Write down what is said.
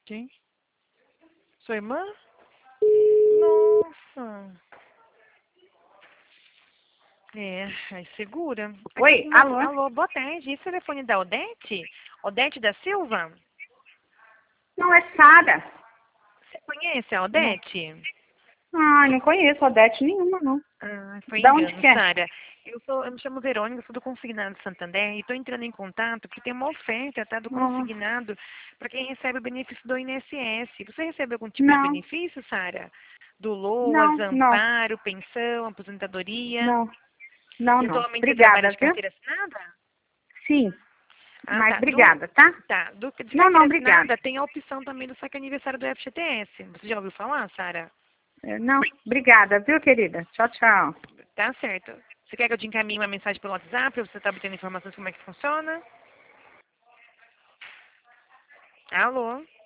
Gente. Sua irmã? Nossa. É, aí segura. Oi, alô? Alô, boa tarde. Esse telefone da Odete? Odete da Silva? Não, é Sara. Você conhece a Odete? Não conheço Odete nenhuma, não. Ah, foi Da onde engano, que é? Sara. Eu me chamo Verônica, sou do Consignado Santander e estou entrando em contato porque tem uma oferta, tá, do Ah, Consignado para quem recebe o benefício do INSS. Você recebe algum tipo de não, benefício, Sara? Do LOAS, não, não, Amparo, pensão, aposentadoria? não, não, não. Atualmente você trabalha Obrigada, de viu? carteira assinada? Sim, Ah, mas tá. obrigada, tá? De Não, não, carteira obrigada. assinada tem a opção também do saque aniversário do FGTS. Você já ouviu falar, Sara? Não, obrigada, viu, querida? Tchau, tchau. Tá certo. Você quer que eu te encaminhe uma mensagem pelo WhatsApp pra você estar obtendo informações de como é que funciona? Alô?